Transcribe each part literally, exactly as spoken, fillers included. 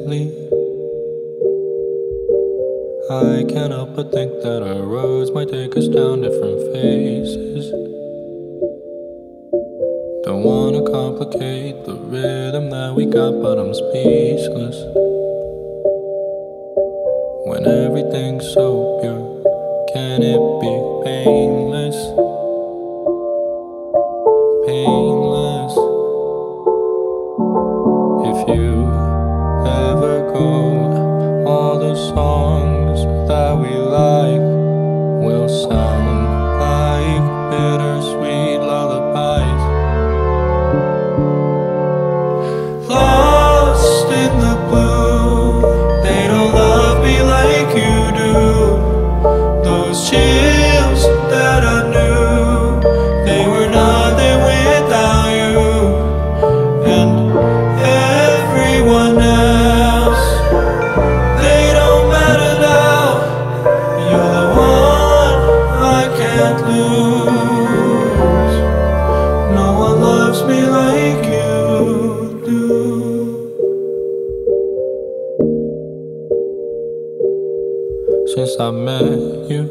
lately. I can't help but think that our roads might take us down different phases. Don't wanna complicate the rhythm that we got, but I'm speechless. When everything's so pure, can it be painless? Painless. If you ever go, all the songs that we like will sound like bittersweet lullabies. Lost in the blue, they don't love me like you do. Those chills that I knew, they were nothing without you. And everyone else, they don't matter now. You're the one I can't lose. No one loves me like you do. Since I met you,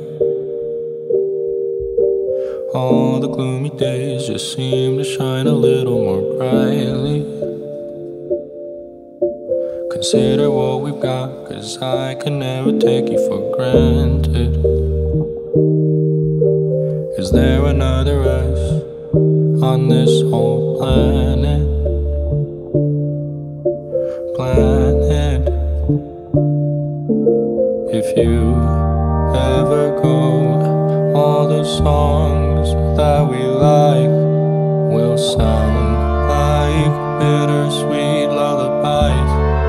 all the gloomy days just seem to shine a little more brightly. Consider what we've got, 'cause I can never take you for granted. Is there another us on this whole planet? Planet. If you ever go, all the songs that we like will sound like bittersweet lullabies.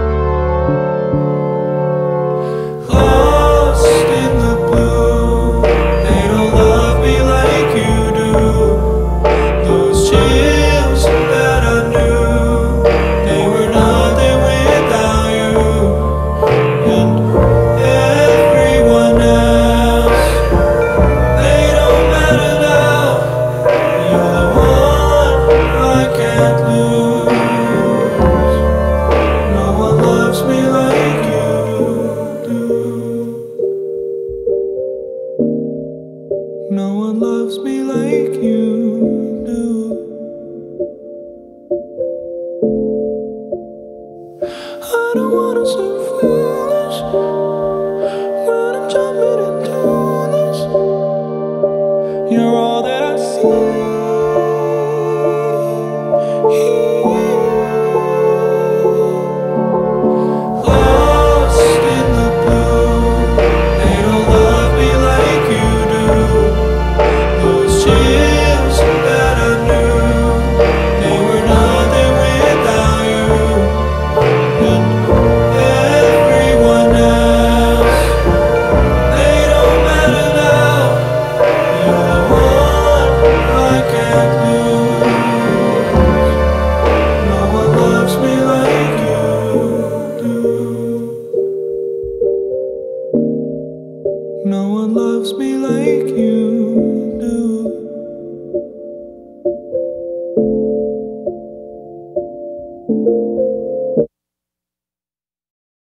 Lost in the blue, they don't love me like you do. Those chills that I knew, they were nothing without you. And everyone else, they don't matter now. You're the one I can't lose. No one loves me like you do. No one loves me like you do. I don't wanna sing